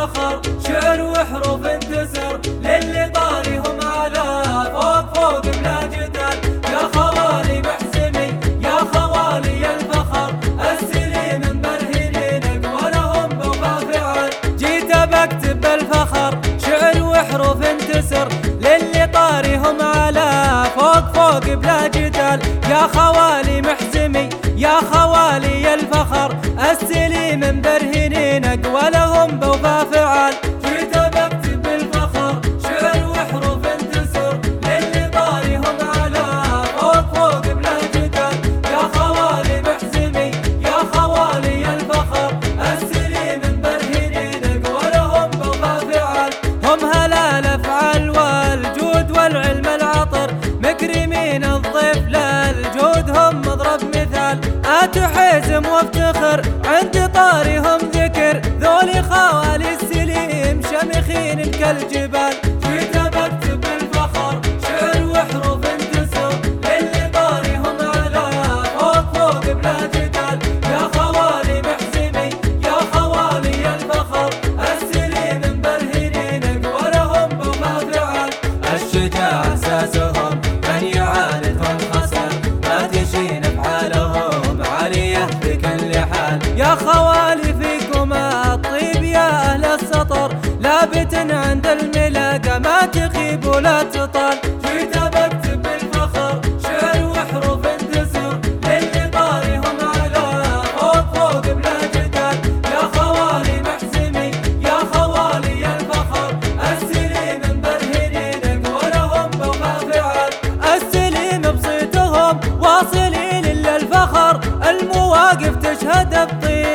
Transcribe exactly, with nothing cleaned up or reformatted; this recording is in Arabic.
الفخر، شعر وحروف تسر للي طاريهم على فوق فوق بلا جدال. يا خوالي محزمي يا خوالي الفخر، السليم مبرهنينك ولهم بوفا فعال. جيت بكتب بالفخر شعر وحروف تسر للي طاريهم على فوق فوق بلا جدال. يا خوالي محزمي يا خوالي الفخر، السليم مبرهنينك ولهم بوفا فعال. جيت بكتب بالفخر شعر وحروف تسر للي طاريهم على فوق فوق بلا جدال. يا خوالي محزمي يا خوالي الفخر، السليم مبرهنينك ولهم بوفا فعال. هم هلال افعال والجود والعلم العطر، مكرمين الضيف للجود هم مضرب مثال. اتحزم وافتخر عند طاريهم ذكر، ذولي خوالي السليم شمخين كالجبال. جيت بكتب بالفخر شعر وحروف تسر للي طاريهم على فوق فوق بلا جدال. يا خوالي محزمي يا خوالي الفخر، السليم مبرهنينك ولهم بوفا فعال. الشجاع اساسهم من يعاندهم خسر، ما تشين افعالهم عاليه في كل حال. يا خوالي فيكم الطيب يا اهل السطر، لابت عند الملاقى ما تخيب ولا تطال. جيت بكتب بالفخر شعر وحروف تسر للي طاريهم على فوق فوق بلا جدال. يا خوالي محزمي يا خوالي الفخر، السليم مبرهنينك ولهم بوفا فعال. السليم بصيتهم واصلين للفخر، المواقف تشهد بطيب